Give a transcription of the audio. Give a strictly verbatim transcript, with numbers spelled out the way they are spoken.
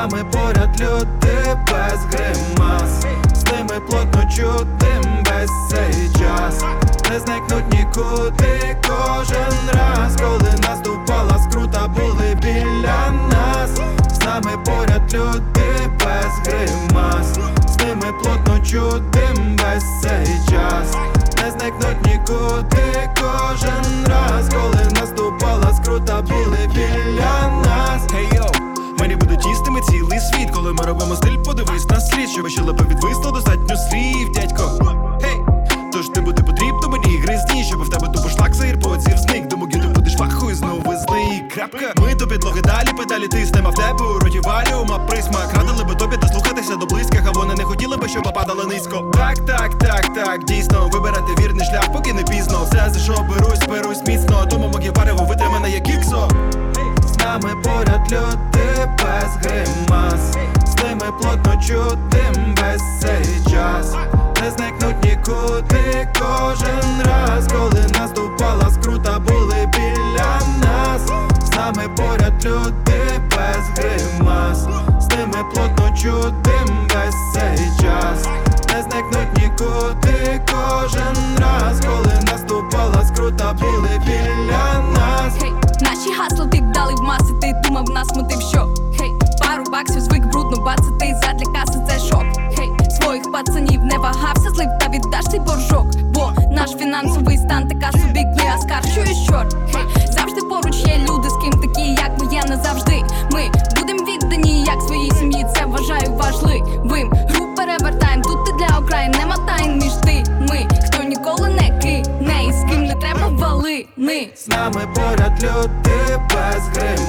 нами поряд люди без гримас, з ними плотно чутим весь цей час. Не зникнуть нікуди кожен раз, коли наступала скрута, були біля нас. З нами поряд люди без гримас, з ними плотно чутим весь цей час. Не зникнуть нікуди кожен раз, коли наступала скрута, були біля нас. Hey, yo, мені будуть їстими цілий світ, коли ми робимо стиль, подивись на слід, щоб щелепи відвисло, достатньо слів, дядько. Hey, тож ти бути потрібно мені гризні, щоб в тебе тупо шлак за ірподзів зник. Думаю, ти будеш фахою знову злий, крапка. Ми до підлоги далі, педалі тиснем, а в тебе у роті валіум, а присмак. Радили би тобі дослухатися до близьких, а вони не хотіли би, щоб попадали низько. Так, так, так, так, дійсно, вибирати вірний шлях, поки не пізно. Все, за що берусь, берусь міцно, тому моє варево витримане як іксо. З нами поряд люди без гримас, з ними плотно чутим весь цей час. Не зникнуть нікуди кожен раз, коли наступала скрута, були біля нас. З нами поряд люди без гримас, з ними плотно чутим весь цей час. Не зникнуть нікуди кожен раз, коли наступала скрута, були біля нас. Хей, наші гасла вдали в маси, ти думав, нас мотив що? Хей, пару баксів звик брудно бацати, задля каси це шок. Хей, своїх пацанів не вагався, злив та віддаш цей боржок. Бо наш фінансовий стан така собі кляскар, чуєш, чорт? Хей, завжди поруч є люди, з ким такі, як ми, є назавжди. Ми будем віддані, як своїй сім'ї, це вважаю важливим. Гру перевертаєм, тут ти для окраїн, нема тайн між ти, ми. Хто ніколи не кине, і з ким не треба валини. З нами поряд люди без гримас,